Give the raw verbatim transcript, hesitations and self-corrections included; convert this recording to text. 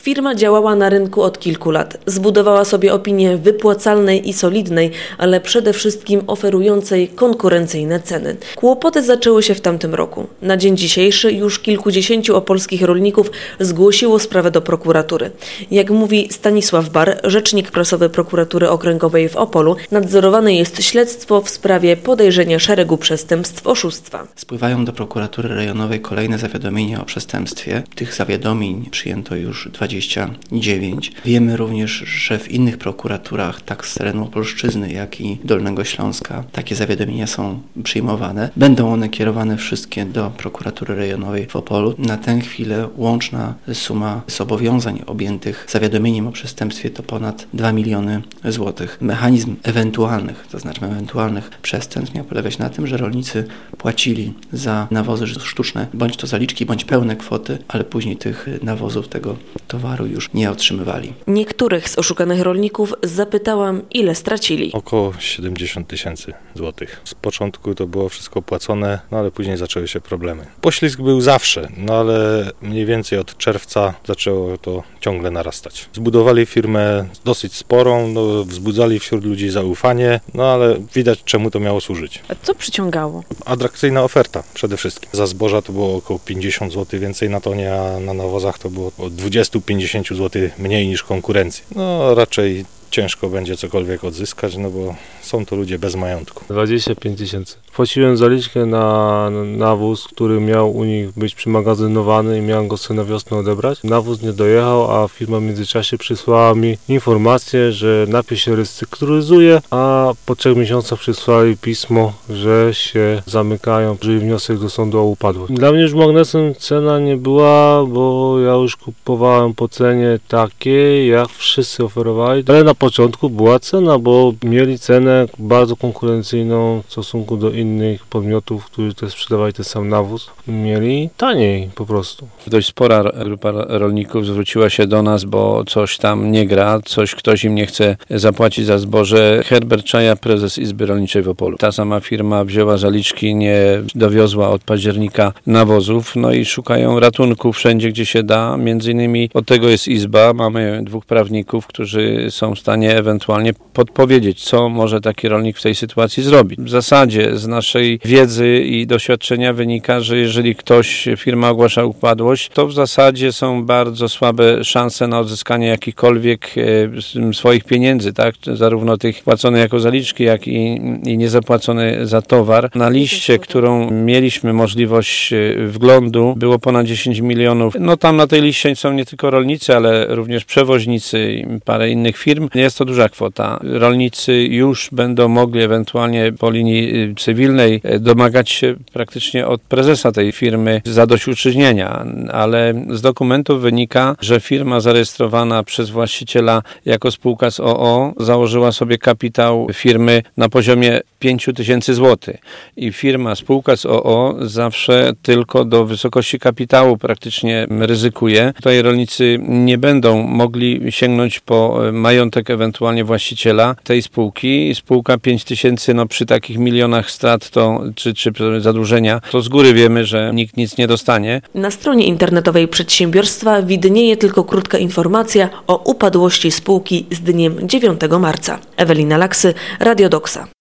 Firma działała na rynku od kilku lat. Zbudowała sobie opinię wypłacalnej i solidnej, ale przede wszystkim oferującej konkurencyjne ceny. Kłopoty zaczęły się w tamtym roku. Na dzień dzisiejszy już kilkudziesięciu opolskich rolników zgłosiło sprawę do prokuratury. Jak mówi Stanisław Bar, rzecznik prasowy Prokuratury Okręgowej w Opolu, nadzorowane jest śledztwo w sprawie podejrzenia szeregu przestępstw oszustwa. Spływają do prokuratury rejonowej kolejne zawiadomienia o przestępstwie. Tych zawiadomień przyjęto już dwadzieścia dziewięć. Wiemy również, że w innych prokuraturach, tak z terenu Opolszczyzny, jak i Dolnego Śląska, takie zawiadomienia są przyjmowane. Będą one kierowane wszystkie do prokuratury rejonowej w Opolu. Na tę chwilę łączna suma zobowiązań objętych zawiadomieniem o przestępstwie to ponad dwa miliony złotych. Mechanizm ewentualnych, to znaczy ewentualnych przestępstw miał polegać na tym, że rolnicy płacili za nawozy sztuczne, bądź to zaliczki, bądź pełne kwoty, ale później tych nawozów, tego towaru już nie otrzymywali. Niektórych z oszukanych rolników zapytałam, ile stracili. Około siedemdziesiąt tysięcy złotych. Z początku to było wszystko płacone, no ale później zaczęły się problemy. Poślizg był zawsze, no ale mniej więcej od czerwca zaczęło to ciągle narastać. Zbudowali firmę dosyć sporą, no, wzbudzali wśród ludzi zaufanie, no ale widać, czemu to miało służyć. A co przyciągało? Atrakcyjna oferta przede wszystkim. Za zboża to było około pięćdziesiąt złotych więcej na tonie, a na nawozach to było od dwadzieścia do pięćdziesięciu złotych mniej niż konkurencji. No raczej ciężko będzie cokolwiek odzyskać, no bo są to ludzie bez majątku. dwadzieścia pięć tysięcy. Płaciłem zaliczkę na nawóz, który miał u nich być przymagazynowany i miałem go sobie na wiosnę odebrać. Nawóz nie dojechał, a firma w międzyczasie przysłała mi informację, że napis się restrukturyzuje, a po trzech miesiącach przysłali pismo, że się zamykają, że wniosek do sądu o upadłość. Dla mnie już magnesem cena nie była, bo ja już kupowałem po cenie takiej, jak wszyscy oferowali, ale na początku była cena, bo mieli cenę bardzo konkurencyjną w stosunku do innych podmiotów, którzy też sprzedawali ten sam nawóz. Mieli taniej po prostu. Dość spora grupa rolników zwróciła się do nas, bo coś tam nie gra, coś ktoś im nie chce zapłacić za zboże. Herbert Czaja, prezes Izby Rolniczej w Opolu. Ta sama firma wzięła zaliczki, nie dowiozła od października nawozów, no i szukają ratunku wszędzie, gdzie się da. Między innymi od tego jest Izba. Mamy dwóch prawników, którzy są w stanie ewentualnie podpowiedzieć, co może taki rolnik w tej sytuacji zrobić. W zasadzie z naszej wiedzy i doświadczenia wynika, że jeżeli ktoś, firma ogłasza upadłość, to w zasadzie są bardzo słabe szanse na odzyskanie jakichkolwiek e, swoich pieniędzy, tak? Zarówno tych płaconych jako zaliczki, jak i, i niezapłacone za towar. Na liście, którą mieliśmy możliwość wglądu, było ponad dziesięć milionów. No tam na tej liście są nie tylko rolnicy, ale również przewoźnicy i parę innych firm. Jest to duża kwota. Rolnicy już będą mogli ewentualnie po linii cywilnej domagać się praktycznie od prezesa tej firmy zadośćuczynienia, ale z dokumentów wynika, że firma zarejestrowana przez właściciela jako spółka z o o założyła sobie kapitał firmy na poziomie pięć tysięcy złotych i firma, spółka z o o zawsze tylko do wysokości kapitału praktycznie ryzykuje. Tutaj rolnicy nie będą mogli sięgnąć po majątek ewentualnie właściciela tej spółki. Spółka pięć tysięcy, no przy takich milionach strat to, czy, czy zadłużenia, to z góry wiemy, że nikt nic nie dostanie. Na stronie internetowej przedsiębiorstwa widnieje tylko krótka informacja o upadłości spółki z dniem dziewiątego marca. Ewelina Laksy, Radio Doksa.